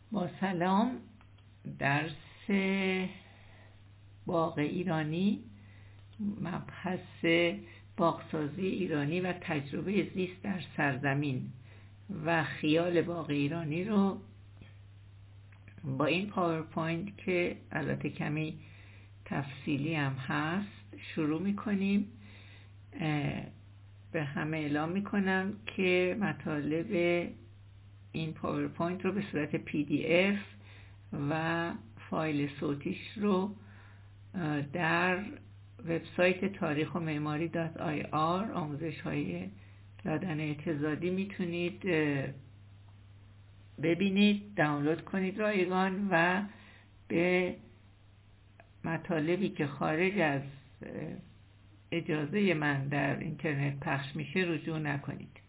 با سلام. درس باغ ایرانی، مبحث باغسازی ایرانی و تجربه زیست در سرزمین و خیال باغ ایرانی رو با این پاورپوینت که البته کمی تفصیلی هم هست شروع میکنیم. به همه اعلام میکنم که مطالب این پاورپوینت رو به صورت PDF و فایل صوتیش رو در وبسایت تاریخ و معماری .ir آموزش های لادن اعتضادی میتونید ببینید، دانلود کنید رایگان و به مطالبی که خارج از اجازه من در اینترنت پخش میشه رجوع نکنید.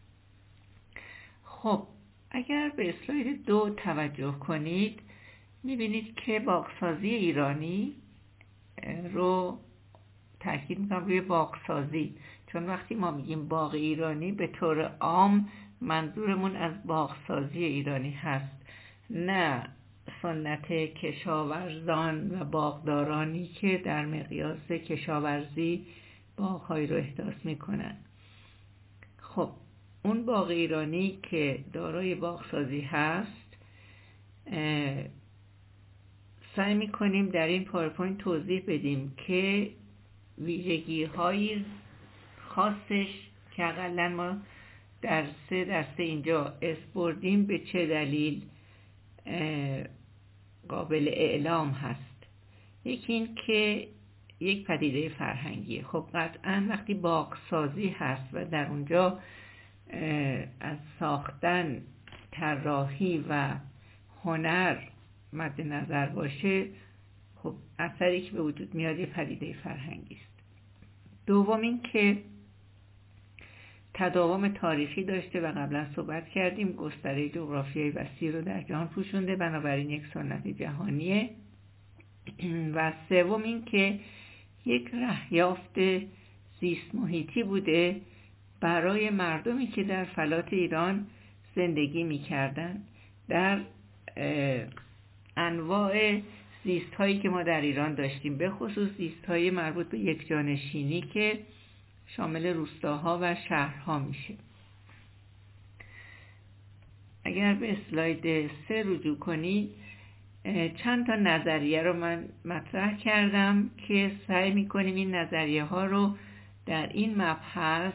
خب اگر به اسلاید 2 توجه کنید میبینید که باغسازی ایرانی رو تاکید میکنم روی باغسازی، چون وقتی ما میگیم باغ ایرانی به طور عام منظورمون از باغسازی ایرانی هست، نه سنت کشاورزان و باغدارانی که در مقیاس کشاورزی باغ‌هایی رو احداث میکنن. خب اون باغ ایرانی که دارای باغسازی هست سعی میکنیم در این پاورپوینت توضیح بدیم که ویژگی‌های خاصش که حداقل ما در 3 درس اینجا اسپردیم به چه دلیل قابل اعلام هست. یکی این که یک پدیده فرهنگیه. خب قطعا وقتی باغسازی هست و در اونجا از ساختن، طراحی و هنر مد نظر باشه، خب اثری که به وجود میاد یه پدیده فرهنگی است. دوم این که تداوم تاریخی داشته و قبلا صحبت کردیم، گستره جغرافیایی وسیع رو در جهان پوشونده، بنابراین یک سنت جهانیه. و سوم این که یک رهیافت زیست محیطی بوده برای مردمی که در فلات ایران زندگی می‌کردن در انواع زیست هایی که ما در ایران داشتیم، به خصوص زیست های مربوط به یک جانشینی که شامل روستاها و شهرها میشه. اگر به اسلاید 3 رجوع کنید، چند تا نظریه رو من مطرح کردم که سعی میکنیم این نظریه ها رو در این مبحث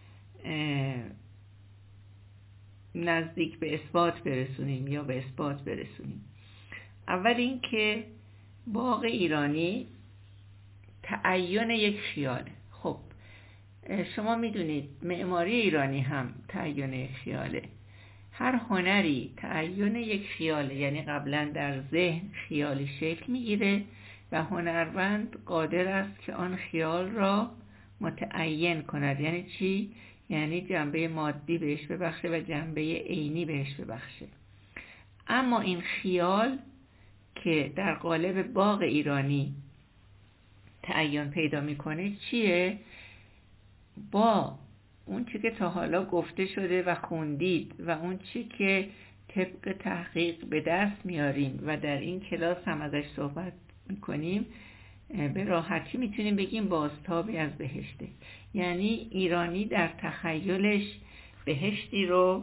نزدیک به اثبات برسونیم یا به اثبات برسونیم. اول این که باغ ایرانی تعین یک خیاله. خب شما میدونید معماری ایرانی هم تعین یک خیاله. هر هنری تعین یک خیاله، یعنی قبلا در ذهن خیالی شکل میگیره و هنرمند قادر است که آن خیال را متعین کند. یعنی چی؟ یعنی جنبه مادی بهش ببخشه و جنبه عینی بهش ببخشه. اما این خیال که در قالب باغ ایرانی تعین پیدا میکنه چیه؟ با اون چی که تا حالا گفته شده و خوندید و اون چی که طبق تحقیق به دست میاریم و در این کلاس هم ازش صحبت میکنیم، به راحتی میتونیم بگیم بازتابی از بهشته. یعنی ایرانی در تخیلش بهشتی رو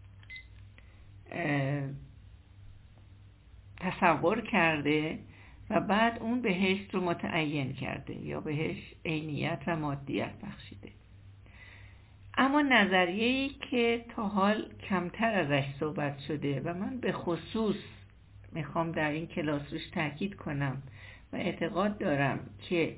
تصور کرده و بعد اون بهشت رو متعین کرده یا بهش عینیت و مادیت بخشیده. اما نظریه‌ای که تا حال کمتر ازش صحبت شده و من به خصوص میخوام در این کلاس روش تاکید کنم و اعتقاد دارم که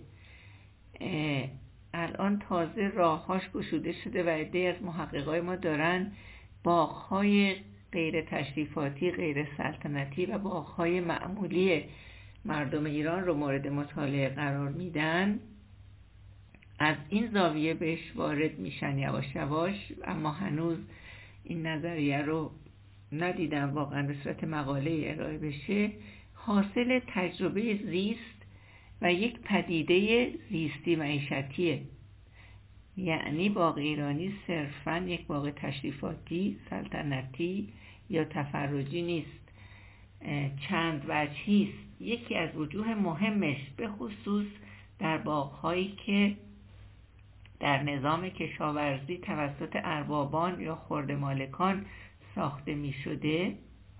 الان تازه راه‌هاش گشوده شده و عده‌ای از محققای ما دارن باغ‌های غیر تشریفاتی، غیر سلطنتی و باغ‌های معمولی مردم ایران رو مورد مطالعه قرار میدن، از این زاویه بهش وارد میشن یواش یواش. اما هنوز این نظریه رو ندیدم واقعا به صورت مقاله ارائه بشه. حاصل تجربه زیست و یک پدیده زیستی معیشتیه. یعنی باغ ایرانی صرفاً یک باغ تشریفاتی، سلطنتی یا تفرجی نیست. چند وجهی است. یکی از وجوه مهمش به خصوص در باغ‌هایی که در نظام کشاورزی توسط اربابان یا خرده مالکان ساخته می شده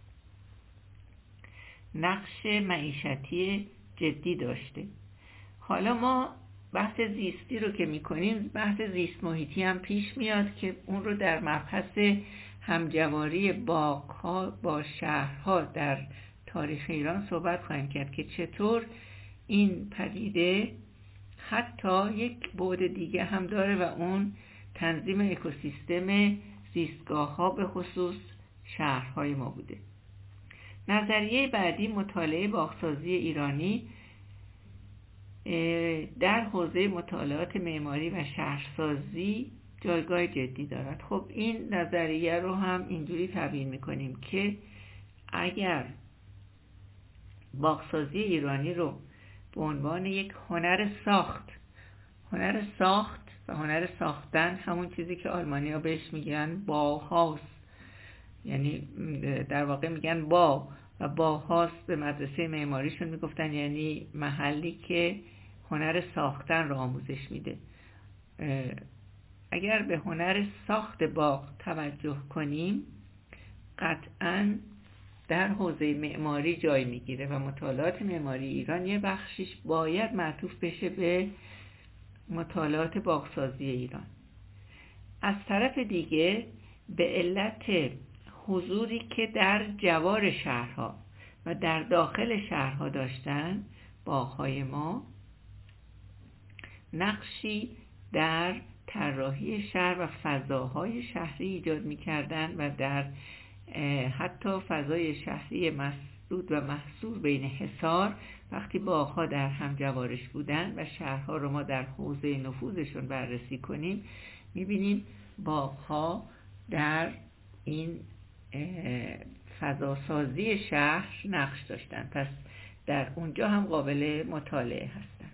نقش معیشتی جدی داشته. حالا ما بحث زیستی رو که می کنیم، بحث زیست محیطی هم پیش میاد که اون رو در مبحث همجواری باغ‌ها با شهرها در تاریخ ایران صحبت خواهیم کرد که چطور این پدیده حتی یک بعد دیگه هم داره و اون تنظیم اکوسیستم زیستگاه‌ها به خصوص شهرهای ما بوده. نظریه بعدی مطالعه باغسازی ایرانی در حوزه مطالعات معماری و شهرسازی جایگاه جدی دارد. خب این نظریه رو هم اینجوری تعبیر می‌کنیم که اگر باغسازی ایرانی رو به عنوان یک هنر ساخت و هنر ساختن، همون چیزی که آلمانی‌ها بهش میگن باهاوس، یعنی در واقع میگن با و باهاوس به مدرسه معماریشون میگفتن، یعنی محلی که هنر ساختن رو آموزش میده. اگر به هنر ساخت باغ توجه کنیم قطعاً در حوزه معماری جای میگیره و مطالعات معماری ایران یه بخشش باید معطوف بشه به مطالعات باغسازی ایران. از طرف دیگه به علت حضوری که در جوار شهرها و در داخل شهرها داشتن باغ‌های ما نقشی در طراحی شهر و فضاهای شهری ایجاد می‌کردن و در حتی فضای شهری مسدود و محصور بین حصار، وقتی باغ‌ها در هم جوارش بودن و شهرها رو ما در حوزه نفوذشون بررسی کنیم می‌بینیم باغ‌ها در این فضاسازی شهر نقش داشتن، پس در اونجا هم قابل مطالعه هستن.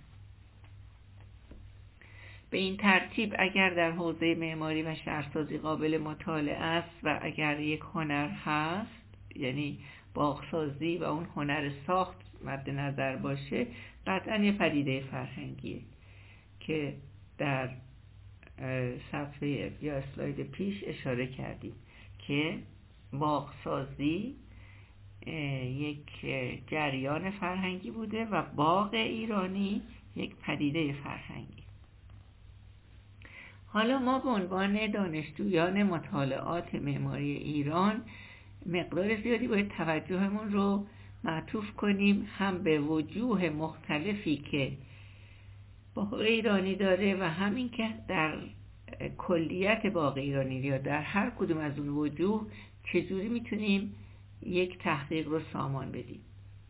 به این ترتیب اگر در حوزه معماری و شهرسازی قابل مطالعه است و اگر یک هنر هست، یعنی باغسازی و اون هنر ساخت مد نظر باشه، قطعا یه پدیده فرهنگیه که در صفحه یا اسلاید پیش اشاره کردیم که باغسازی یک جریان فرهنگی بوده و باغ ایرانی یک پدیده فرهنگی. حالا ما به عنوان دانشجویان مطالعات معماری ایران مقدار زیادی باید توجهمون رو معطوف کنیم هم به وجوه مختلفی که باغ ایرانی داره و همین که در کلیت باغ ایرانی یا در هر کدوم از اون وجوه چجوری میتونیم یک تحقیق رو سامان بدیم.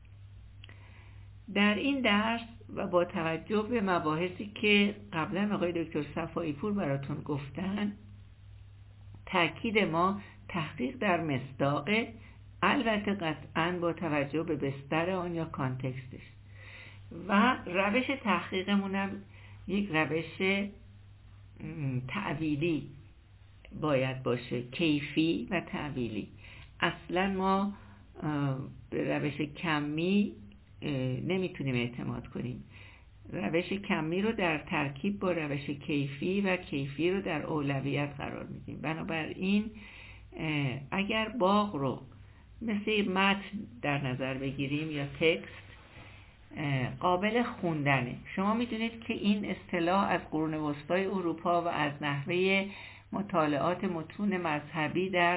در این درس و با توجه به مباحثی که قبلا آقای دکتر صفایی پور براتون گفتن، تاکید ما تحقیق در مصداقه، البته قطعاً با توجه به بستر آن یا کانتکستش، و روش تحقیقمونم یک روش تعبیری باید باشه، کیفی و تعبیری. اصلا ما به روش کمی نمیتونیم اعتماد کنیم. روش کمی رو در ترکیب با روش کیفی و کیفی رو در اولویت قرار میدیم. بنابراین اگر باغ رو مثل متن در نظر بگیریم یا تکست، قابل خوندنه. شما میدونید که این اصطلاح از قرون وسطای اروپا و از نحوه مطالعات متون مذهبی در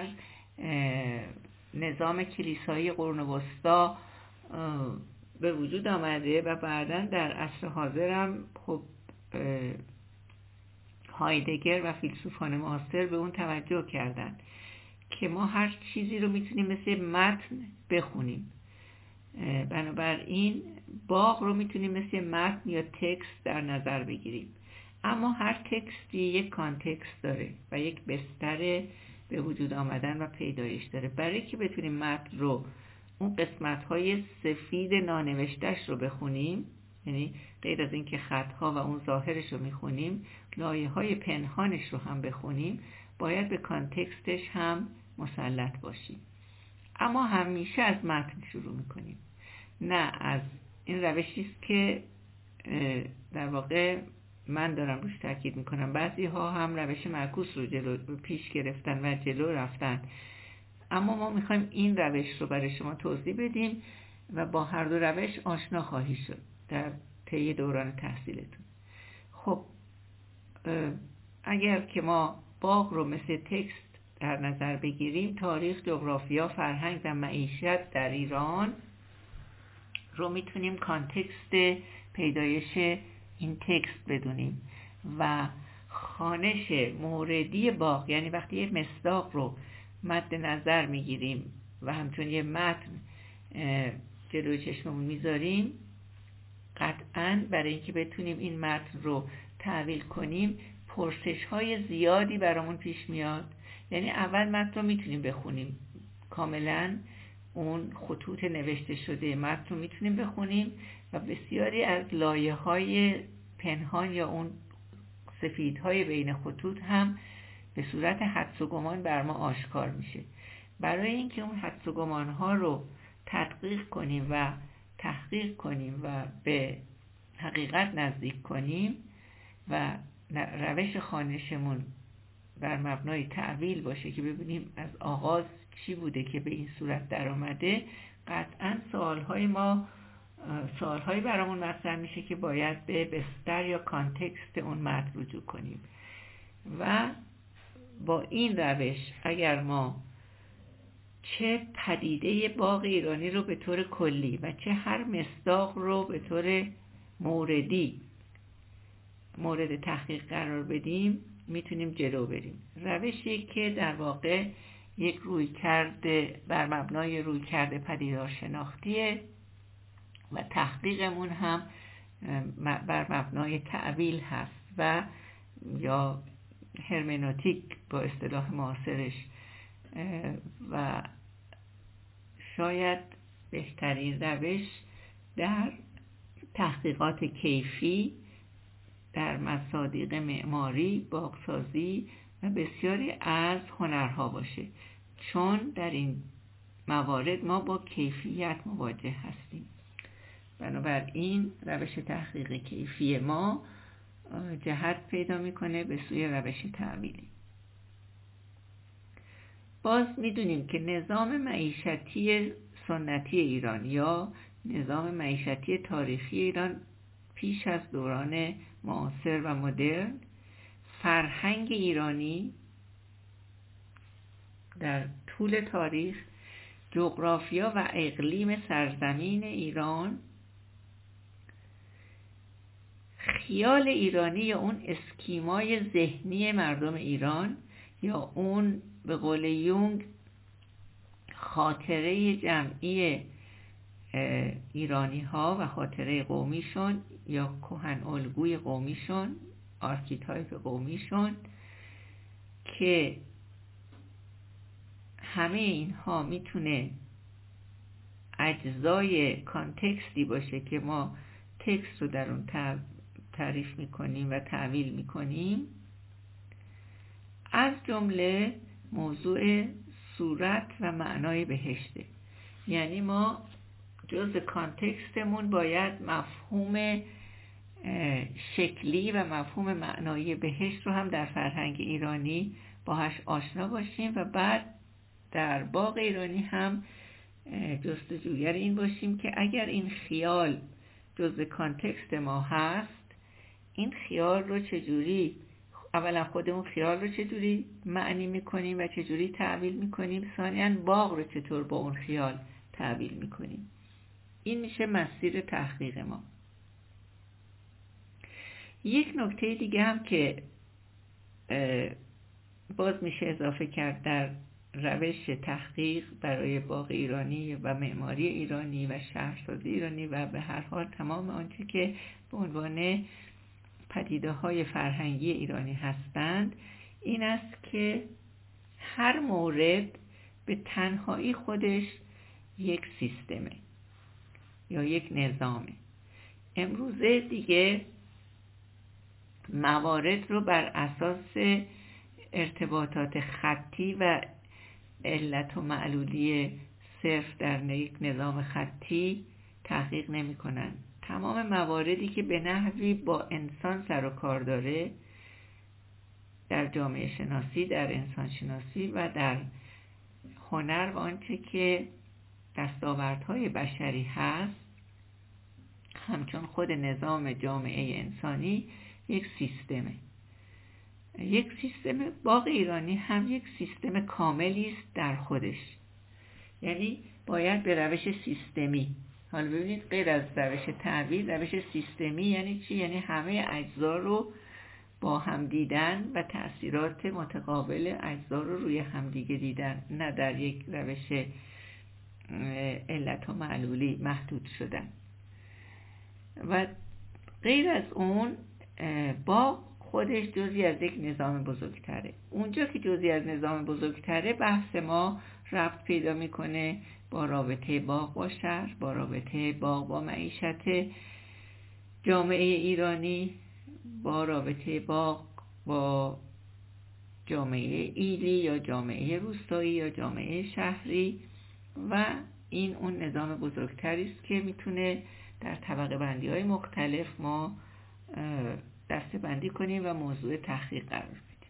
نظام کلیسایی قرون وسطا به وجود آمده و بعداً در عصر حاضر هم خب هایدگر و فیلسوفان معاصر به اون توجه کردن که ما هر چیزی رو میتونیم مثل متن بخونیم. بنابراین باغ رو میتونیم مثل متن یا تکست در نظر بگیریم، اما هر تکستی یک کانتکست داره و یک بستر به وجود آمدن و پیدایش داره. برای که بتونیم متن رو، اون قسمت‌های سفید نانوشته‌اش رو بخونیم، یعنی غیر از این که خط‌ها و اون ظاهرش رو میخونیم، لایه‌های پنهانش رو هم بخونیم، باید به کانتکستش هم مسلط باشیم. اما همیشه از متن شروع میکنیم، نه از این روشی است که در واقع من دارم روش تاکید میکنم. بعضی ها هم روش معکوس رو جلو پیش گرفتن و جلو رفتن، اما ما میخوایم این روش رو برای شما توضیح بدیم و با هر دو روش آشنا خواهی شد در طی دوران تحصیلتون. خب اگر که ما باغ رو مثل تکست در نظر بگیریم، تاریخ، جغرافیا، فرهنگ و معیشت در ایران رو میتونیم کانتکست پیدایش این تکست بدونیم و خوانش موردی باغ، یعنی وقتی یه مصداق رو مد نظر میگیریم و همچون یه متن جلوی چشممون میذاریم، قطعاً برای اینکه بتونیم این متن رو تحویل کنیم پرسش های زیادی برامون پیش میاد. یعنی اول متن رو میتونیم بخونیم کاملاً، اون خطوط نوشته شده متن رو میتونیم بخونیم و بسیاری از لایه های پنهان یا اون سفیدهای بین خطوط هم به صورت حدس و گمان بر ما آشکار میشه. برای اینکه اون حدس و گمان ها رو تدقیق کنیم و تحقیق کنیم و به حقیقت نزدیک کنیم و روش خوانشمون بر مبنای تأویل باشه که ببینیم از آغاز چی بوده که به این صورت در آمده، قطعاً سوالهایی برامون مطرح میشه که باید به بستر یا کانتکست اون متن رجوع کنیم. و با این روش اگر ما چه پدیده باغ ایرانی رو به طور کلی و چه هر مصداق رو به طور موردی مورد تحقیق قرار بدیم، میتونیم جلو بریم. روشی که در واقع یک رویکرد بر مبنای رویکرد پدیدار شناختیه و تحقیقمون هم بر مبنای تأویل هست و یا هرمنوتیک با اصطلاح معاصرش، و شاید بهترین روش در تحقیقات کیفی در مصادیق معماری، باغسازی و بسیاری از هنرها باشه، چون در این موارد ما با کیفیت مواجه هستیم. بنابراین روش تحقیق کیفی ما جهت پیدا میکنه به سوی روش تأویلی. باز میدونیم که نظام معیشتی سنتی ایران یا نظام معیشتی تاریخی ایران پیش از دوران معاصر و مدرن، فرهنگ ایرانی در طول تاریخ، جغرافیا و اقلیم سرزمین ایران، خیال ایرانی یا اون اسکیمای ذهنی مردم ایران یا اون به قول یونگ خاطره جمعی ایرانی ها و خاطره قومیشون یا کهن الگوی قومیشون، آرکیتایپ قومیشون، که همه اینها میتونه اجزای کانتکستی باشه که ما تکست رو در اون تعریف میکنیم و تأویل میکنیم، از جمله موضوع صورت و معنای بهشته. یعنی ما جز کانتکستمون باید مفهوم شکلی و مفهوم معنایی بهشت رو هم در فرهنگ ایرانی باهاش آشنا باشیم و بعد در باغ ایرانی هم جستجوگر این باشیم که اگر این خیال جز کانتکست ما هست، این خیال رو چجوری، اولا خودمون خیال رو چجوری معنی میکنیم و چجوری تعبیل میکنیم، ثانیاً باغ رو چطور با اون خیال تعبیل میکنیم. این میشه مسیر تحقیق ما. یک نکته دیگه هم که باز میشه اضافه کرد در روش تحقیق برای باغ ایرانی و معماری ایرانی و شهرسازی ایرانی و به هر حال تمام آنچه که به عنوان پدیده های فرهنگی ایرانی هستند، این است که هر مورد به تنهایی خودش یک سیستمه یا یک نظامه. امروزه دیگه موارد رو بر اساس ارتباطات خطی و علت و معلولی صرف در یک نظام خطی تحقیق نمی کنن. تمام مواردی که به نحوی با انسان سر و کار داره در جامعه شناسی، در انسان شناسی و در هنر و آنچه که دستاوردهای بشری هست، همچون خود نظام جامعه انسانی یک سیستمه. یک سیستم باغ ایرانی هم یک سیستم کاملی است در خودش. یعنی باید به روش سیستمی، حالا ببینید غیر از روش تعبیر، روش سیستمی یعنی چی؟ یعنی همه اجزا رو با هم دیدن و تأثیرات متقابل اجزا رو روی همدیگه دیدن، نه در یک روش علت و معلولی محدود شدن. و غیر از اون باغ خودش جزئی از یک نظام بزرگتره. اونجا که جزئی از نظام بزرگتره، بحث ما ربط پیدا میکنه با رابطه باغ با شهر، با رابطه باغ با معیشت جامعه ایرانی، با رابطه باغ با جامعه ایلی یا جامعه روستایی یا جامعه شهری. و این اون نظام بزرگتری است که میتونه در طبقه بندی های مختلف ما دسته بندی کنیم و موضوع تحقیق قرار بدیم.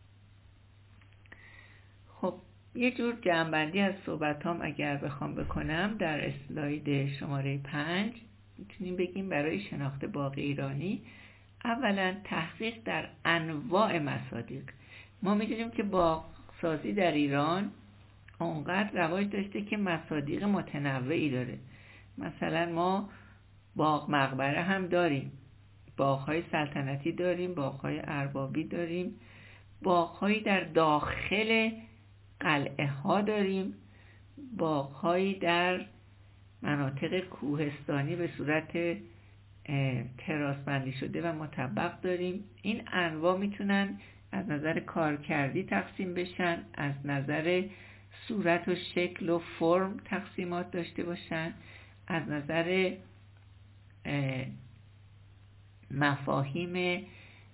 خب یه جور جمع‌بندی از صحبتام اگر بخوام بکنم، در اسلاید شماره 5 میتونیم بگیم برای شناخت باغ ایرانی اولا تحقیق در انواع مصادیق. ما میدونیم که باغسازی در ایران اونقدر رواج داشته که مصادیق متنوعی داره. مثلا ما باغ مقبره هم داریم، باغ‌های سلطنتی داریم، باغ‌های اربابی داریم، باغ‌هایی در داخل قلعه ها داریم، باغ‌هایی در مناطق کوهستانی به صورت تراس بندی شده و مطبق داریم. این انواع میتونن از نظر کارکردی تقسیم بشن، از نظر صورت و شکل و فرم تقسیمات داشته باشن، از نظر مفاهیم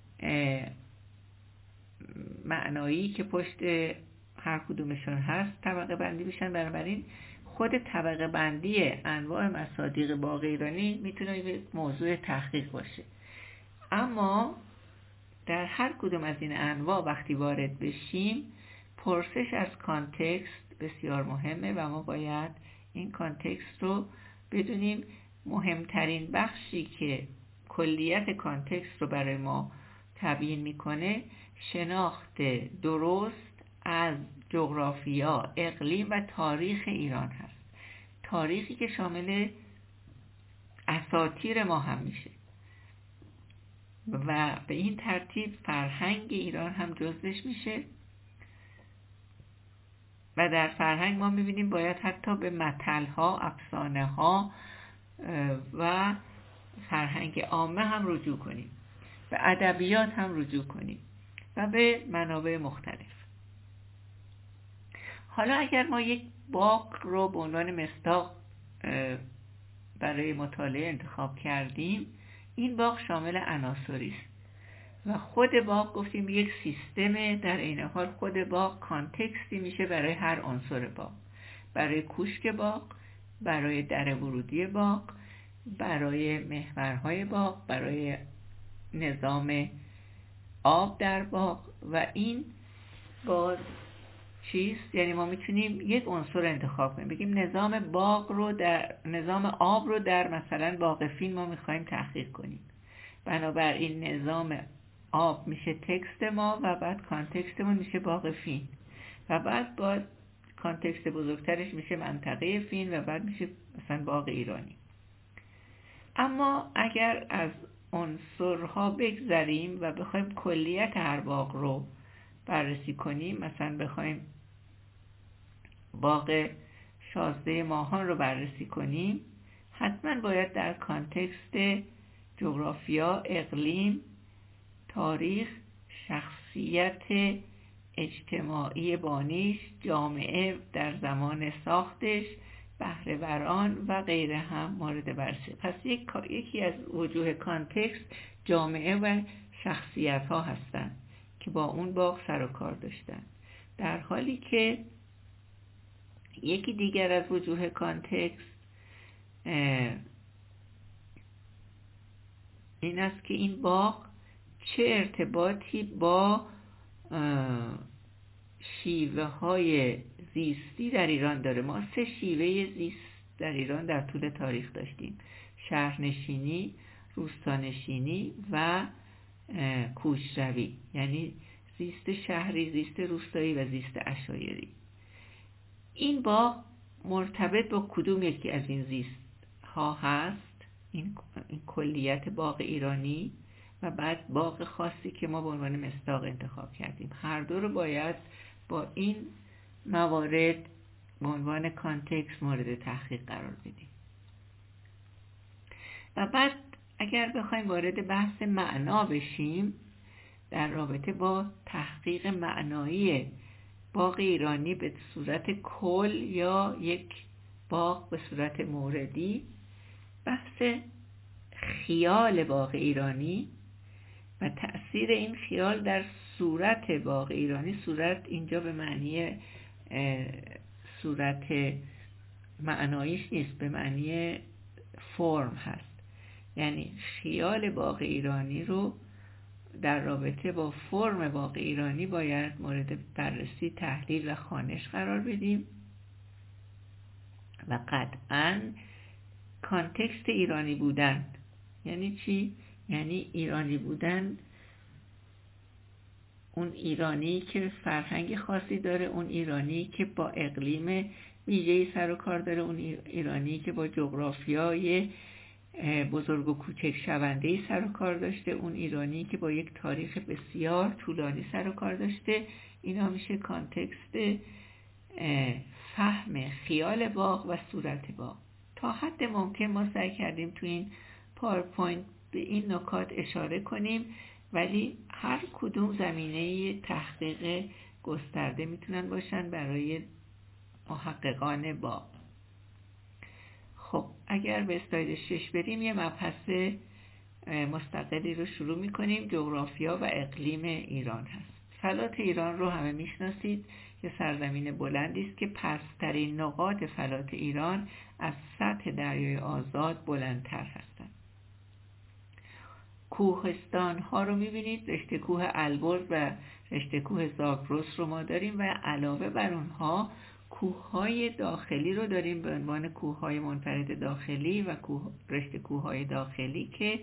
معنایی که پشت هر کدومشون هست طبقه بندی بشن. بنابراین خود طبقه بندی انواع مصادیق باغ ایرانی میتونه موضوع تحقیق باشه. اما در هر کدوم از این انواع وقتی وارد بشیم، پرسش از کانتکست بسیار مهمه و ما باید این کانتکست رو بدونیم. مهمترین بخشی که کلیت کانتکست رو برای ما تبیین میکنه شناخت درست از جغرافیا، اقلیم و تاریخ ایران هست. تاریخی که شامل اساطیر ما هم میشه و به این ترتیب فرهنگ ایران هم جزوش میشه. و در فرهنگ ما میبینیم باید حتی به متل‌ها، افسانه‌ها و فرهنگ عامه هم رجوع کنیم، به ادبیات هم رجوع کنیم و به منابع مختلف. حالا اگر ما یک باغ رو به عنوان مصداق برای مطالعه انتخاب کردیم، این باغ شامل عناصری است و خود باغ گفتیم یک سیستم، در عین حال خود باغ کانتکستی میشه برای هر عنصر باغ، برای کوشک باغ، برای در ورودی باغ، برای محورهای باغ، برای نظام آب در باغ. و این باز چیست؟ یعنی ما میتونیم یک عنصر انتخاب کنیم، بگیم نظام آب رو در مثلا باغ فین ما میخوایم تحقیق کنیم. بنابراین نظام آب میشه تکست ما و بعد کانتکستمون میشه باغ فین و بعد با کانتکست بزرگترش میشه منطقه فین و بعد میشه مثلا باغ ایرانی. اما اگر از عنصرها بگذریم و بخوایم کلیت هر باغ رو بررسی کنیم، مثلا بخوایم باغ شازده ماهان رو بررسی کنیم، حتما باید در کانتکست جغرافیا، اقلیم، تاریخ، شخصیت اجتماعی بانیش، جامعه در زمان ساختش، بهره‌وران و غیره هم مورد بررسی. پس یکی از وجوه کانتکست جامعه و شخصیت ها هستند که با اون باغ سر و کار داشتن، در حالی که یکی دیگر از وجوه کانتکست این است که این باغ چه ارتباطی با شیوه های زیستی در ایران داره. ما 3 شیوه زیست در ایران در طول تاریخ داشتیم: شهرنشینی، روستانشینی و کوچروی، یعنی زیست شهری، زیست روستایی و زیست عشایری. این باغ مرتبط با کدوم یکی از این زیست ها هست؟ این کلیت باغ ایرانی و بعد باغ خاصی که ما به عنوان مصداق انتخاب کردیم. هر دو رو باید با این موارد به عنوان کانتکست مورد تحقیق قرار بدیم. و بعد اگر بخوایم وارد بحث معنا بشیم در رابطه با تحقیق معنایی باغ ایرانی به صورت کل یا یک باغ به صورت موردی، بحث خیال باغ ایرانی و تأثیر این خیال در صورت باغ ایرانی. صورت اینجا به معنی صورت معناییش نیست، به معنی فرم هست. یعنی خیال باغ ایرانی رو در رابطه با فرم باغ ایرانی باید مورد بررسی، تحلیل و خوانش قرار بدیم. و قطعاً کانتکست ایرانی بودن یعنی چی؟ یعنی ایرانی بودن، اون ایرانی که فرهنگ خاصی داره، اون ایرانی که با اقلیم ویژه‌ای سر و کار داره، اون ایرانی که با جغرافیای بزرگ و کوچک شونده‌ای سر و کار داشته، اون ایرانی که با یک تاریخ بسیار طولانی سر و کار داشته. اینا میشه کانتکست فهم خیال باغ و صورت باغ. تا حد ممکن ما سعی کردیم تو این پاورپوینت به این نکات اشاره کنیم، ولی هر کدوم زمینه تحقیق گسترده میتونن باشن برای محققان باغ. خب اگر به اسلاید 6 بریم یه مبحث مستقلی رو شروع میکنیم. جغرافیا و اقلیم ایران هست. فلات ایران رو همه میشناسید، یه سرزمین بلندی است که پسترین نقاط فلات ایران از سطح دریای آزاد بلندتر هستند. کوهستان ها رو میبینید، رشته کوه البرز و رشته کوه زاگرس رو ما داریم و علاوه بر اونها کوههای داخلی رو داریم به عنوان کوههای منفرد داخلی و رشته کوههای داخلی که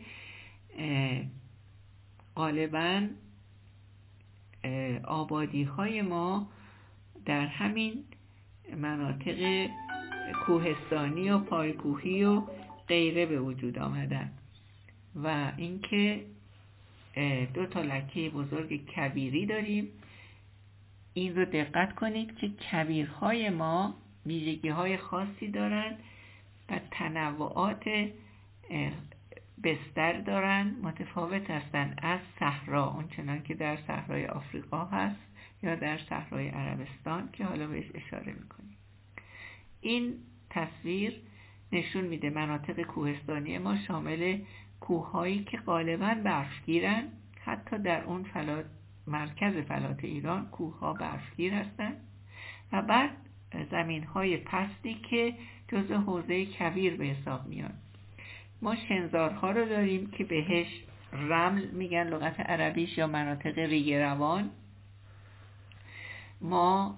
غالباً آبادی های ما در همین مناطق کوهستانی و پایکوهی و غیره به وجود آمدن. و اینکه 2 لکه بزرگ کبیری داریم. این رو دقت کنید که کبیرهای ما ویژگی‌های خاصی دارند و تنوعات بستر دارن، متفاوت هستند از صحرا، اون چنان که در صحرای آفریقا هست یا در صحرای عربستان که حالا بهش اشاره میکنیم. این تصویر نشون میده مناطق کوهستانی ما شامل کوههایی که غالباً برفگیرن. حتی در اون مرکز فلات ایران کوهها برفگیر هستند و بعد زمینهای پستی که جزء حوزه کویر به حساب میان. ما شنزارها رو داریم که بهش رمل میگن لغت عربیش یا مناطق ریگ روان. ما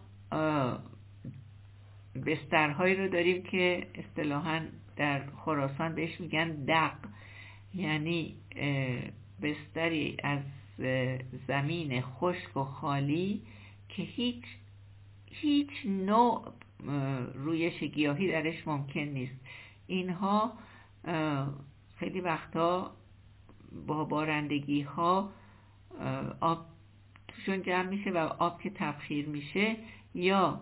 بسترهایی رو داریم که اصطلاحاً در خراسان بهش میگن دق، یعنی بستری از زمین خشک و خالی که هیچ نوع رویش گیاهی درش ممکن نیست. اینها خیلی وقتا با بارندگی ها آب توشون جمع میشه و آب که تبخیر میشه یا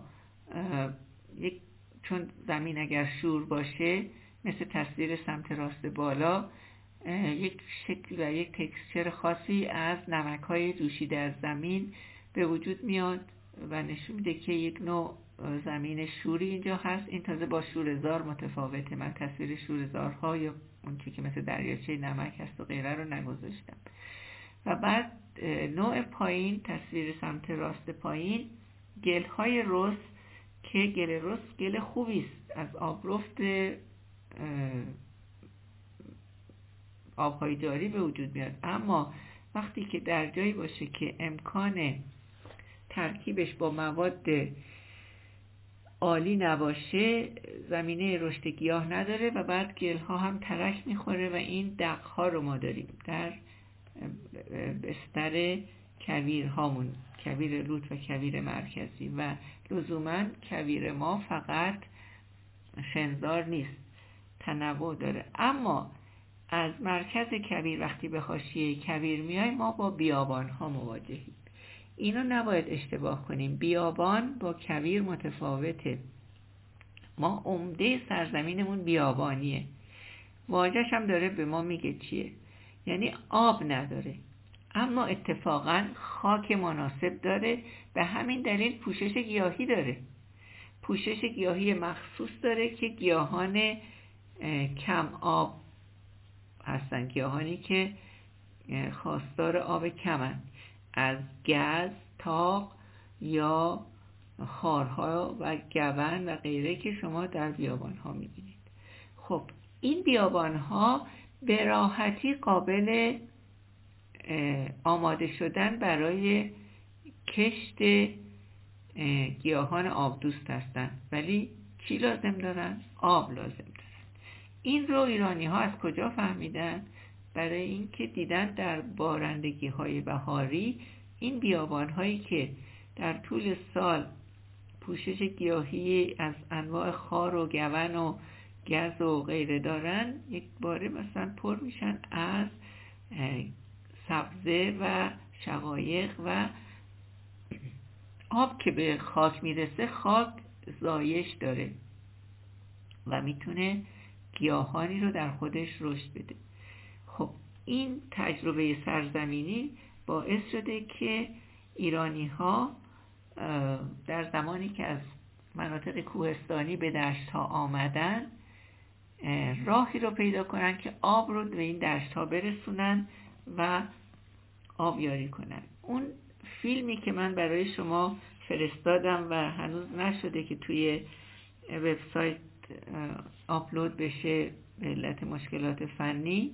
چون زمین اگر شور باشه مثل تصویر سمت راست بالا یک شکل و یک تکسچر خاصی از نمک‌های جوشیده از زمین به وجود میاد و نشون میده که یک نوع زمین شوری اینجا هست. این تازه با شوره‌زار متفاوته. من تصویر شوره‌زارها یا اون چیزی که مثل دریاچه نمک هست و غیره رو نگذاشتم. و بعد نوع پایین، تصویر سمت راست پایین، گل‌های رس که گل رس گل خوبی است، از آبرفت آبهای جاری به وجود میاد. اما وقتی که در جایی باشه که امکان ترکیبش با مواد عالی نباشه، زمینه رشد گیاه نداره و بعد گلها هم ترک میخوره و این دقها رو ما داریم در بستر کویرهامون، کویر لوت و کویر مرکزی. و لزوما کویر ما فقط شنزار نیست، تنوع داره. اما از مرکز کویر وقتی به حاشیه کویر میایم ما با بیابان ها مواجهیم. اینو نباید اشتباه کنیم، بیابان با کویر متفاوته. ما عمده سرزمینمون بیابانیه، واژه‌ش هم داره به ما میگه چیه، یعنی آب نداره، اما اتفاقا خاک مناسب داره. به همین دلیل پوشش گیاهی داره، پوشش گیاهی مخصوص داره که گیاهان کم آب هستن، گیاهانی که خواستار آب کمن، از گز، تاق یا خارها و گون و غیره که شما در بیابان ها میبینید. خب این بیابان ها به راحتی قابل آماده شدن برای کشت گیاهان آبدوست هستند، ولی چی لازم دارن؟ آب لازم دارن. این رو ایرانی ها از کجا فهمیدن؟ برای اینکه دیدن در بارندگی های بهاری این بیابان هایی که در طول سال پوشش گیاهی از انواع خار و گون و گز و غیره دارن، یک باره مثلا پر میشن از سبزه و شقایق و آب که به خاک میرسه. خاک زایش داره و میتونه گیاهانی رو در خودش رشد بده. خب این تجربه سرزمینی باعث شده که ایرانی ها در زمانی که از مناطق کوهستانی به دشت ها آمدن راهی رو پیدا کنن که آب رو به این دشت ها برسونن و آبیاری کنن. اون فیلمی که من برای شما فرستادم و هنوز نشده که توی وبسایت آپلود بشه به علت مشکلات فنی،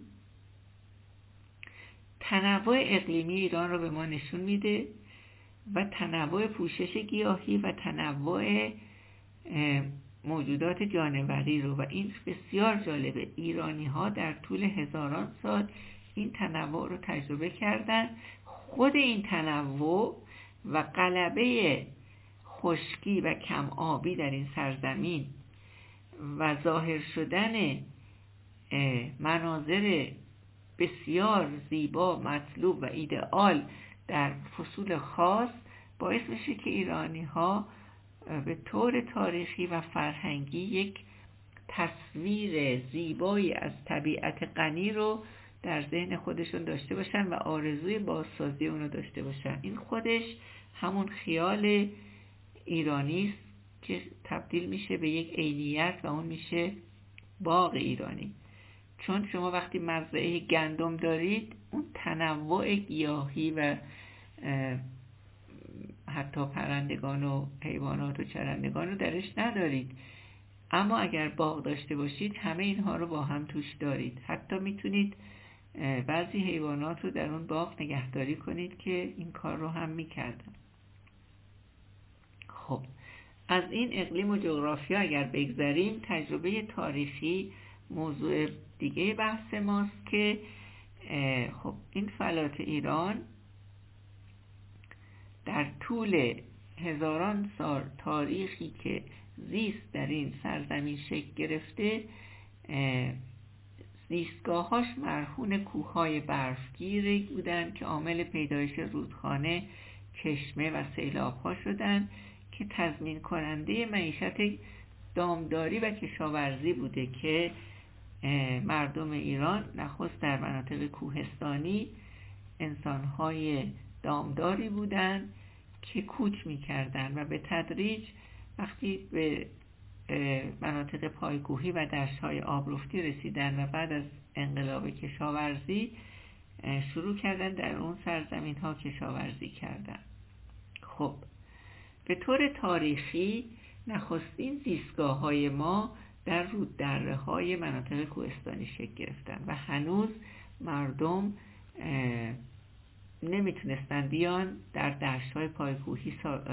تنوع اقلیمی ایران رو به ما نشون میده و تنوع پوشش گیاهی و تنوع موجودات جانوری رو، و این بسیار جالبه. ایرانی ها در طول هزاران سال این تنوع رو تجربه کردن. خود این تنوع و غلبه خشکی و کم آبی در این سرزمین و ظاهر شدن مناظر بسیار زیبا، مطلوب و ایدئال در فصول خاص باعث میشه که ایرانی ها به طور تاریخی و فرهنگی یک تصویر زیبایی از طبیعت غنی رو در ذهن خودشون داشته باشن و آرزوی بازسازی اون رو داشته باشن. این خودش همون خیال ایرانی است که تبدیل میشه به یک عینیت و اون میشه باغ ایرانی. چون شما وقتی مزرعه گندم دارید اون تنوع گیاهی و حتی پرندگان و حیوانات و چرندگان رو درش ندارید، اما اگر باغ داشته باشید همه اینها رو با هم توش دارید. حتی میتونید بعضی حیوانات رو در اون باغ نگهداری کنید که این کار رو هم میکردن. خب از این اقلیم و جغرافیا اگر بگذریم، تجربه تاریخی موضوع دیگه بحث ماست که خب این فلات ایران در طول هزاران سال تاریخی که زیست در این سرزمین شکل گرفته، زیستگاهاش مرهون کوههای برفگیری بودن که عامل پیدایش رودخانه، چشمه و سیلاب‌ها شدن که تضمین کننده معیشت دامداری و کشاورزی بوده که مردم ایران نخست در مناطق کوهستانی انسان‌های دامداری بودند که کوچ می‌کردند و به تدریج وقتی به مناطق پایکوهی و دشت‌های آبرفتی رسیدن و بعد از انقلاب کشاورزی شروع کردن در اون سرزمین‌ها کشاورزی کردن. خب به طور تاریخی نخستین زیستگاه‌های ما در روددره‌های مناطق کوهستانی شکل گرفتن و هنوز مردم نمیتونستن بیان در دشت‌های پایکوهی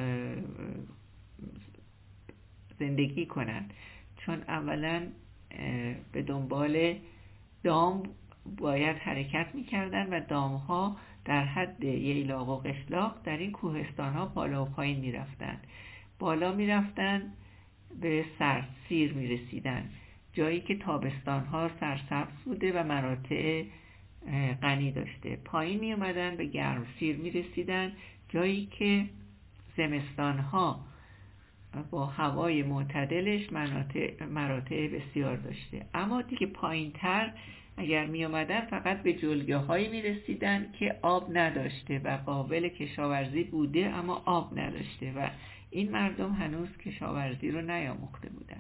زندگی کنن، چون اولا به دنبال دام باید حرکت میکردن و دامها در حد ییلاق و قشلاق در این کوهستان‌ها بالا و پایین میرفتن. بالا میرفتن به سرسیر میرسیدن، جایی که تابستان‌ها سرسبز بوده و مراتع غنی داشته. پایین می اومدن به گرمسیر می رسیدن، جایی که زمستانها با هوای معتدلش مراتع بسیار داشته. اما دیگه پایین تر اگر می اومدن فقط به جلگه هایی می رسیدن که آب نداشته و قابل کشاورزی بوده اما آب نداشته و این مردم هنوز کشاورزی رو نیاموخته بودن.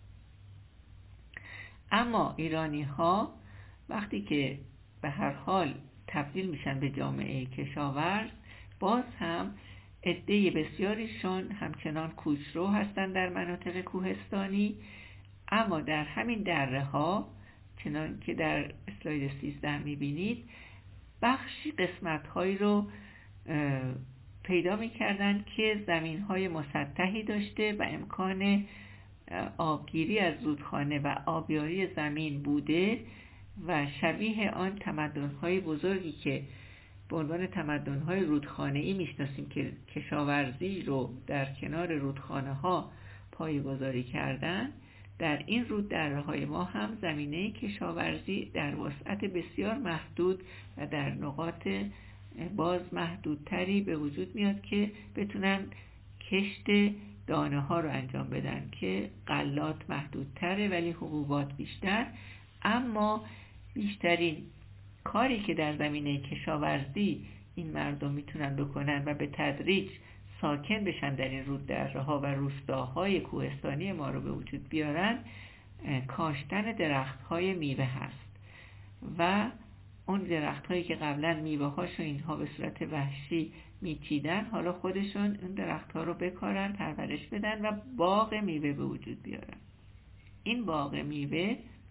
اما ایرانی ها وقتی که به هر حال تبدیل میشن به جامعه کشاورز، باز هم عده بسیاریشون همچنان کوچرو هستن در مناطق کوهستانی، اما در همین دره ها چنان که در اسلاید 13 میبینید بخشی قسمت هایی رو پیدا میکردن که زمین های مسطحی داشته و امکان آبگیری از رودخانه و آبیاری زمین بوده و شبیه آن تمدن‌های بزرگی که به عنوان تمدن‌های رودخانه‌ای میشناسیم که کشاورزی رو در کنار رودخانه‌ها پایه‌گذاری کردن، در این روددره‌های ما هم زمینه کشاورزی در وسعت بسیار محدود و در نقاط باز محدودتری به وجود میاد که بتونن کشت دانه ها رو انجام بدن که غلات محدودتره ولی حبوبات بیشتر. اما بیشترین کاری که در زمینه کشاورزی این مردم میتونن بکنن و به تدریج ساکن بشن در این روددره‌ها و روستاهای کوهستانی ما رو به وجود بیارن، کاشتن درخت‌های میوه هست و اون درخت‌هایی که قبلا میوه‌هاشو اینها به صورت وحشی میچیدن، حالا خودشون اون درخت‌ها رو بکارن، پرورش بدن و باغ میوه به وجود بیارن. این باغ میوه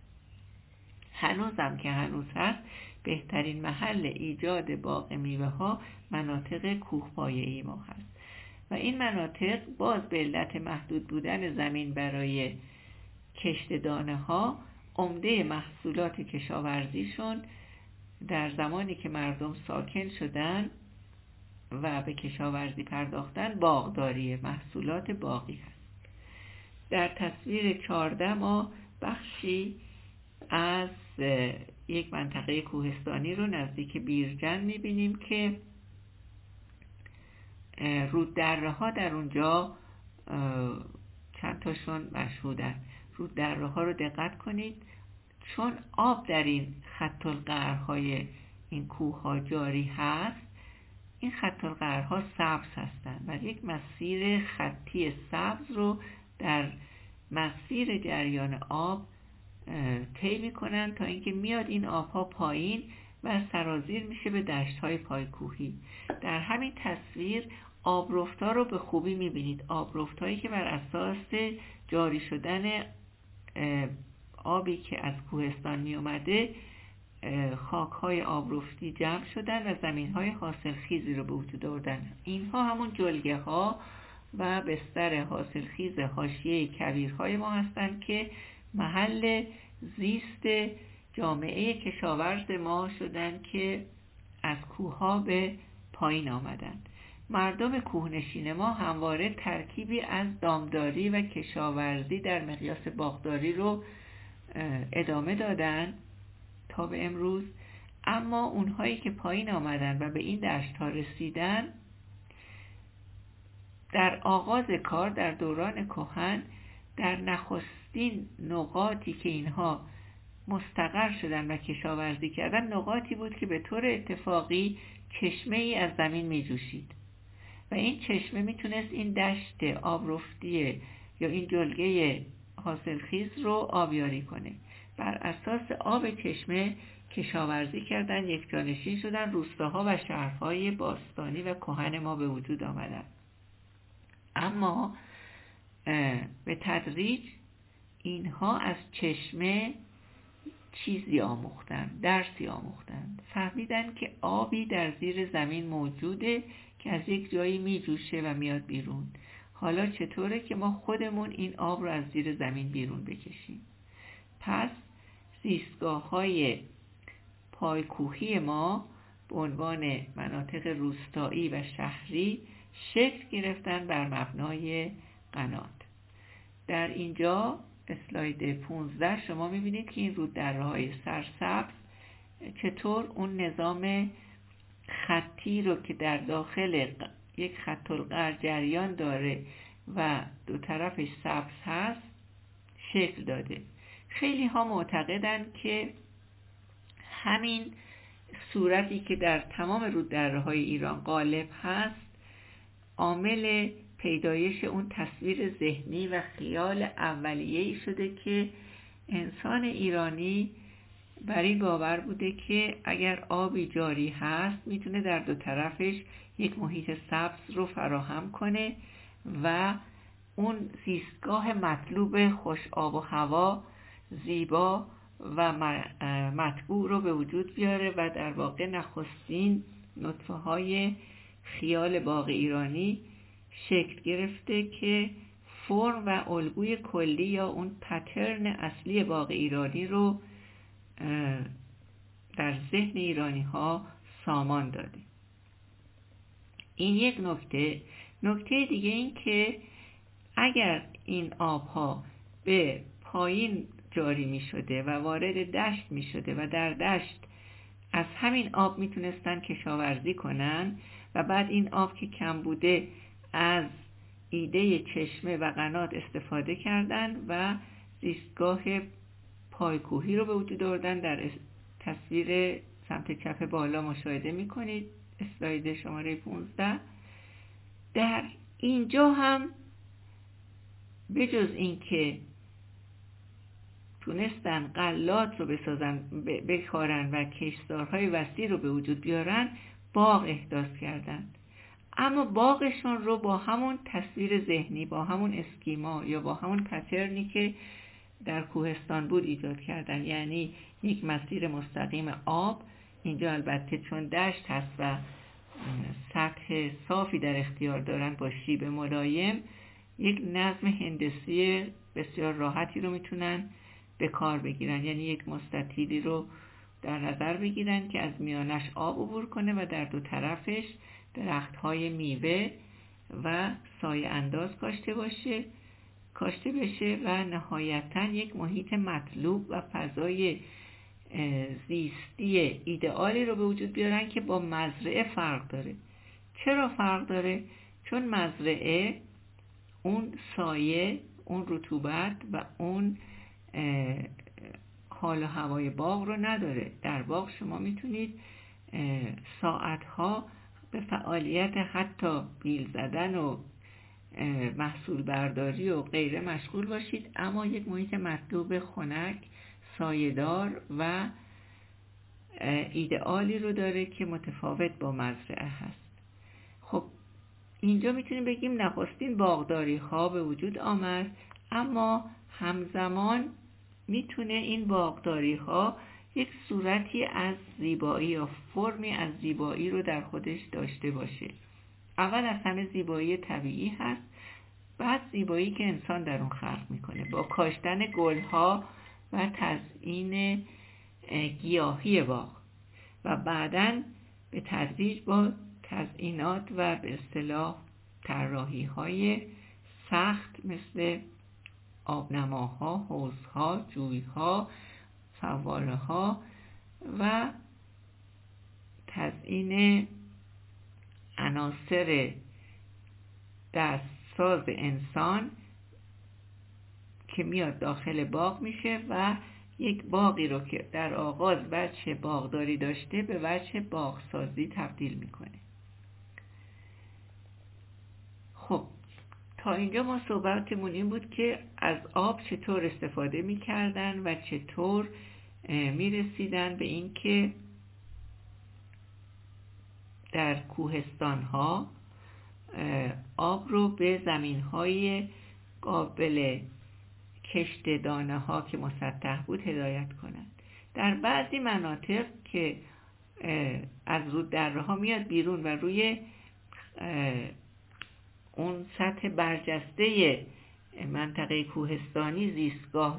هنوزم که هنوز هست بهترین محل ایجاد باغ میوه ها مناطق کوهپایه‌ای ما هست و این مناطق باز به علت محدود بودن زمین برای کشت دانه ها، عمده محصولات کشاورزیشون در زمانی که مردم ساکن شدن و به کشاورزی پرداختن باغداری، محصولات باغی هست. در تصویر 14 ما بخشی از یک منطقه کوهستانی رو نزدیک بیرجند میبینیم که روددره ها در اونجا چند تاشون مشهودن. روددره ها رو دقت کنید، چون آب در این خط القعرهای این کوه ها جاری هست، این خط القعرها سبز هستن و یک مسیر خطی سبز رو در مسیر جریان آب طی میکنن تا اینکه میاد این آبها پایین و سرازیر میشه به دشت‌های پایکوهی. در همین تصویر آبرفت‌ها رو به خوبی میبینید، آبرفت‌هایی که بر اساس جاری شدن آبی که از کوهستان میومده خاک‌های آبرفتی جمع شدن و زمین‌های حاصلخیزی رو به وجود آوردن. اینها همون جلگه‌ها و بستر حاصلخیز حاشیه کویرهای ما هستند که محل زیست جامعه کشاورز ما شدن که از کوه‌ها به پایین آمدن. مردم کوهنشین ما همواره ترکیبی از دامداری و کشاورزی در مقیاس باغداری رو ادامه دادن تا به امروز، اما اونهایی که پایین آمدن و به این دشت‌ها رسیدن در آغاز کار در دوران کهن در نخستین نقاطی که اینها مستقر شدن و کشاورزی کردن نقاطی بود که به طور اتفاقی چشمه ای از زمین می جوشید و این چشمه می تونست این دشت آبرفتی یا این جلگه حاصلخیز رو آبیاری کنه. بر اساس آب چشمه کشاورزی کردن، یک جانشین شدن، روستاها و شهرهای باستانی و کهن ما به وجود آمدن. اما به تدریج اینها از چشمه چیزی آموختن، درسی آموختن، فهمیدن که آبی در زیر زمین موجوده که از یک جایی می جوشه و میاد بیرون. حالا چطوره که ما خودمون این آب رو از زیر زمین بیرون بکشیم؟ پس زیستگاه‌های پایکوهی ما به عنوان مناطق روستایی و شهری شکل گرفتن بر مبنای قنات. در اینجا اسلاید 15 شما می‌بینید که این روددره‌های سرسبز چطور اون نظام خطی رو که در داخل یک خط القرع جریان داره و دو طرفش سبز هست شکل داده. خیلی ها معتقدن که همین صورتی که در تمام روددره‌های ایران غالب هست عامل پیدایش اون تصویر ذهنی و خیال اولیه‌ای شده که انسان ایرانی بر این باور بوده که اگر آبی جاری هست میتونه در دو طرفش یک محیط سبز رو فراهم کنه و اون زیستگاه مطلوب خوش آب و هوا، زیبا و مطبوع رو به وجود بیاره و در واقع نخستین نطفه های خیال باغ ایرانی شکل گرفته که فرم و الگوی کلی یا اون پترن اصلی باغ ایرانی رو در ذهن ایرانی ها سامان داده. این یک نکته. نکته دیگه این که اگر این آبها به پایین جاری می شده و وارد دشت می شده و در دشت از همین آب می تونستن کشاورزی کنن و بعد این آب که کم بوده از ایده چشمه و قنات استفاده کردن و زیستگاه پایکوهی رو به وجود آوردن. در تصویر سمت چپ بالا مشاهده می کنید اسلاید شماره 15. در اینجا هم به جز این که تونستن غلات رو بسازن بکارن و کشتزارهای وسیع رو به وجود بیارن، باغ احداث کردن. اما باغشون رو با همون تصویر ذهنی، با همون اسکیما یا با همون پترنی که در کوهستان بود ایجاد کردن، یعنی یک مسیر مستقیم آب. اینجا البته چون دشت هست و سطح صافی در اختیار دارن با شیب ملایم، یک نظم هندسی بسیار راحتی رو میتونن به کار بگیرن، یعنی یک مستطیلی رو در نظر بگیرن که از میانش آب عبور کنه و در دو طرفش درخت‌های میوه و سایه انداز کاشته بشه و نهایتاً یک محیط مطلوب و فضای زیستی ایدئالی رو به وجود بیارن که با مزرعه فرق داره. چرا فرق داره؟ چون مزرعه اون سایه، اون رطوبت و اون حال و هوای باغ رو نداره. در باغ شما میتونید ساعتها به فعالیت حتی بیل زدن و محصول برداری و غیره مشغول باشید، اما یک محیط مطلوب خنک، سایه‌دار و ایدئالی رو داره که متفاوت با مزرعه هست. خب اینجا میتونیم بگیم نخستین باغداری ها به وجود آمد، اما همزمان میتونه این باغداری ها یک صورتی از زیبایی یا فرمی از زیبایی رو در خودش داشته باشه. اول از همه زیبایی طبیعی هست، بعد زیبایی که انسان در اون خلق میکنه با کاشتن گلها و تزیین گیاهی باغ و بعداً به تدریج با تزیینات و به اصطلاح طراحی‌های سخت مثل آبنماها، حوضها، جویها، فواره‌ها و تزیین عناصر دستساز انسان که میاد داخل باغ میشه و یک باغی رو که در آغاز وجه باغداری داشته به وجه باغسازی تبدیل میکنه. خب تا اینجا ما صحبتمون این بود که از آب چطور استفاده میکردن و چطور میرسیدن به این که در کوهستان ها آب رو به زمین های قابل کشت دانه ها که مسطح بود هدایت کنند. در بعضی مناطق که از رود دره ها میاد بیرون و روی اون سطح برجسته منطقه کوهستانی زیستگاه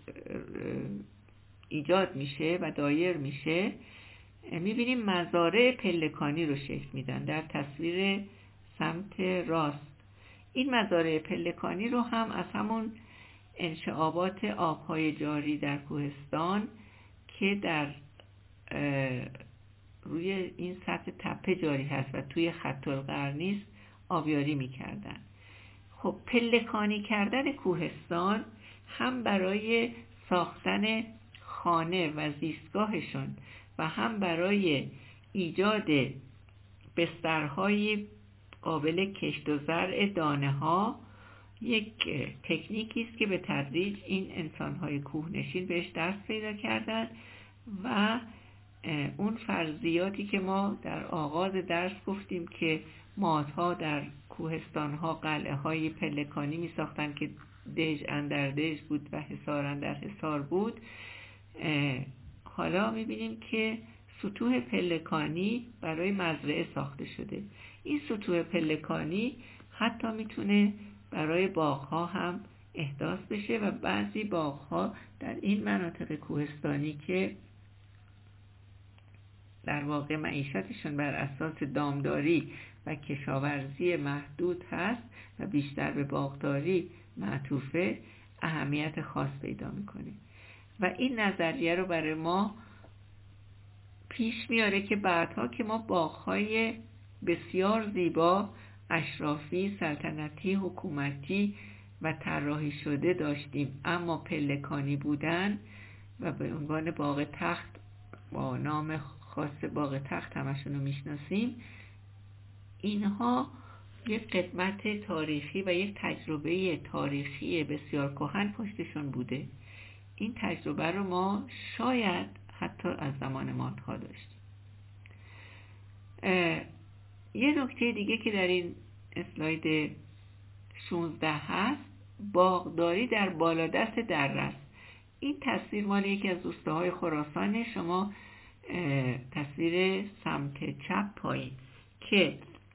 ایجاد میشه و دایر میشه، میبینیم مزارع پلکانی رو شکل میدن. در تصویر سمت راست این مزارع پلکانی رو هم از همون انشعابات آبهای جاری در کوهستان که در روی این سطح تپه جاری هست و توی خط القرن نیست آبیاری میکردن. خب پلکانی کردن کوهستان هم برای ساختن خانه و زیستگاهشون و هم برای ایجاد بسترهای قابل کشت و زرع دانه ها یک تکنیکی است که به تدریج این انسان‌های کوهنشین بهش دست پیدا کردن و اون فرضیاتی که ما در آغاز درس گفتیم که مادها در کوهستان‌ها قلعه‌های پلکانی می‌ساختن که دژ اندر دژ بود و حصار اندر حصار بود، حالا می‌بینیم که سطوح پلکانی برای مزرعه ساخته شده. این سطوح پلکانی حتی میتونه برای باغ‌ها هم احداث بشه و بعضی باغ‌ها در این مناطق کوهستانی که در واقع معیشتشون بر اساس دامداری و کشاورزی محدود هست و بیشتر به باغداری معطوفه، اهمیت خاص پیدا میکنه و این نظریه رو برای ما پیش میاره که بعدها که ما باغ‌های بسیار زیبا اشرافی، سلطنتی، حکومتی و طراحی شده داشتیم اما پلکانی بودن و به عنوان باغ تخت با نام خاص باغ تخت همشون رو میشناسیم، اینها یک قدمت تاریخی و یک تجربه تاریخی بسیار کهن پشتشون بوده. این تجربه رو ما شاید حتی از زمان مادها داشتیم. یه نکته دیگه که در این اسلاید 16 هست، باغداری در بالادست دره است. این تصویر مال یکی از روستاهای خراسان، شما تصویر سمت چپ پایین که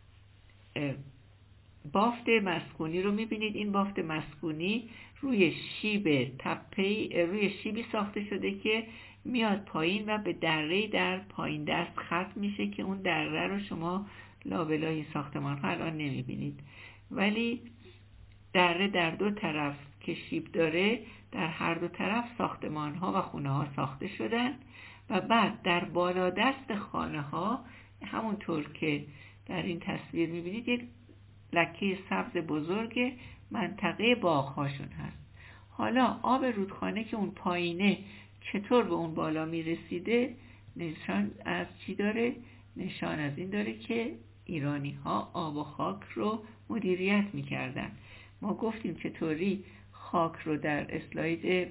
بافت مسکونی رو میبینید. این بافت مسکونی روی شیب تپه‌ای، روی شیبی ساخته شده که میاد پایین و به دره‌ای در پایین دست ختم میشه که اون دره رو شما لابلای این ساختمان ها الان نمیبینید، ولی دره در دو طرف که شیب داره در هر دو طرف ساختمان ها و خونه ها ساخته شدن و بعد در بالادست خانه ها همونطور که در این تصویر میبینید یک لکه سبز بزرگ منطقه باغ هاشون هست. حالا آب رودخانه که اون پایینه چطور به اون بالا میرسیده نشان از چی داره؟ نشان از این داره که ایرانی ها آب و خاک رو مدیریت میکردن. ما گفتیم چطوری خاک رو در اسلاید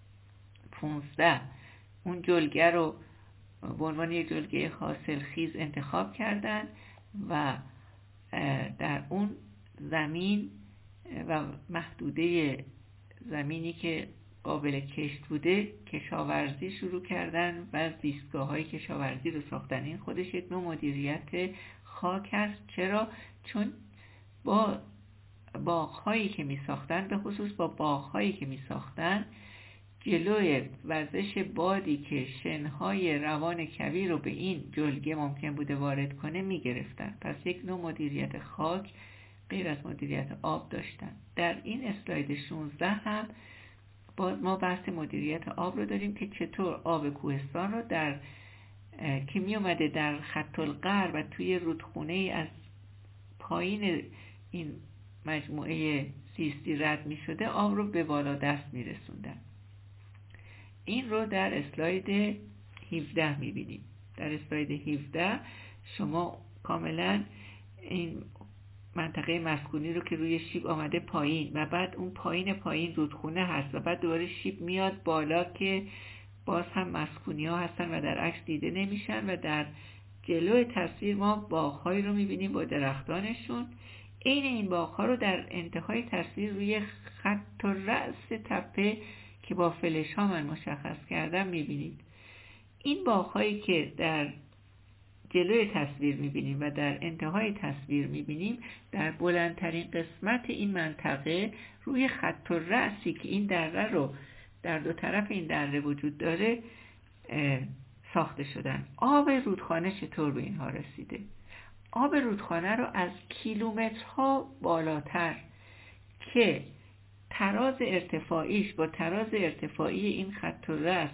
15 اون جلگه رو به عنوان یک جلگه حاصلخیز انتخاب کردن و در اون زمین و محدوده زمینی که قابل کشت بوده کشاورزی شروع کردن و زیستگاه‌های کشاورزی رو ساختن. این خودش یک نوع مدیریت خاک هست. چرا؟ چون با باغ‌هایی که می‌ساختن، به خصوص با باغ‌هایی که می‌ساختن، جلوی وزش بادی که شنهای روان کویر رو به این جلگه ممکن بوده وارد کنه می‌گرفتن. پس یک نوع مدیریت خاک غیر از مدیریت آب داشتن. در این اسلاید 16 هم باز ما بحث مدیریت آب رو داریم که چطور آب کوهستان رو که می اومده در خط القرب و توی رودخونه ای از پایین این مجموعه زیستی رد می شده آب رو به بالا دست می رسوندن. این رو در اسلاید 17 می بینیم. در اسلاید 17 شما کاملا این منطقه مسکونی رو که روی شیب آمده پایین و بعد اون پایین رودخونه هست و بعد دوباره شیب میاد بالا که باز هم مسکونی ها هستن و در عکس دیده نمیشن و در جلوی تصویر ما باغ‌هایی رو میبینیم با درختانشون. عین این باغ‌ها رو در انتهای تصویر روی خط و رأس تپه که با فلش ها من مشخص کردم میبینید. این باغ‌هایی که در جلوی تصویر میبینیم و در انتهای تصویر میبینیم در بلندترین قسمت این منطقه روی خط و رأسی که این دره رو در دو طرف این دره وجود داره ساخته شدن. آب رودخانه چطور به اینها رسیده؟ آب رودخانه رو از کیلومترها بالاتر که تراز ارتفاعیش با تراز ارتفاعی این خط و رأس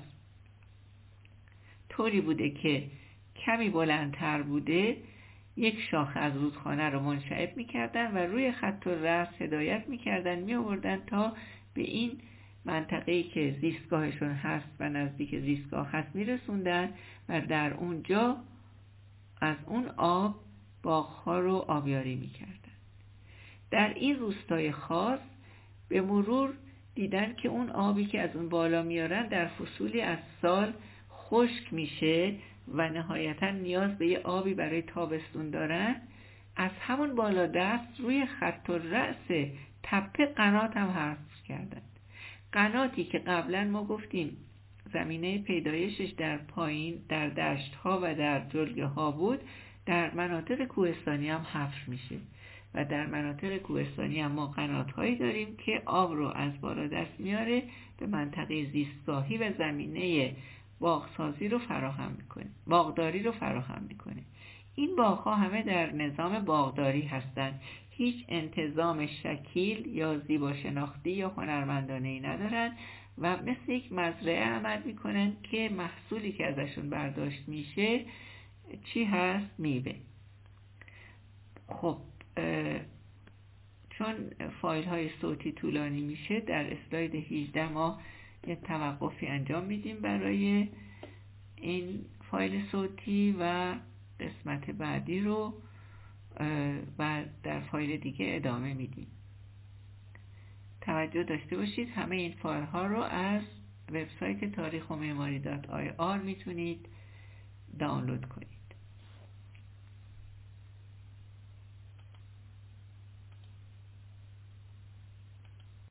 طوری بوده که کمی بلندتر بوده، یک شاخه از رودخانه رو منشعب می‌کردن و روی خط و رأس هدایت می‌کردن می‌آوردن تا به این منطقه‌ای که زیستگاهشون هست و نزدیک زیستگاه هست می‌رسوندن و در اونجا از اون آب باغ‌ها رو آبیاری می‌کردن. در این روستای خاص به مرور دیدن که اون آبی که از اون بالا میارن در فصولی از سال خشک میشه و نهایتا نیاز به یه آبی برای تابستون دارن. از همون بالا دست روی خط و رأس تپه قنات هم حفر کردن. قناتی که قبلا ما گفتیم زمینه پیدایشش در پایین در دشت ها و در جلگه ها بود، در مناطق کوهستانی هم حفر میشه و در مناطق کوهستانی هم ما قنات هایی داریم که آب رو از بالا دست میاره به منطقه زیستگاهی و زمینه باغسازی رو فراهم میکنه، باغداری رو فراهم میکنه. این باغ‌ها همه در نظام باغداری هستند، هیچ انتظام شکیل یا زیبا شناختی یا هنرمندانه‌ای ندارن و مثل یک مزرعه عمل میکنن که محصولی که ازشون برداشت میشه چی هست؟ میوه. خب چون فایل های صوتی طولانی میشه، در اسلاید 18 ما یه توقفی انجام میدیم برای این فایل صوتی و قسمت بعدی رو و در فایل دیگه ادامه میدیم. توجه داشته باشید همه این فایل ها رو از وبسایت تاریخ و معماری .ir میتونید دانلود کنید.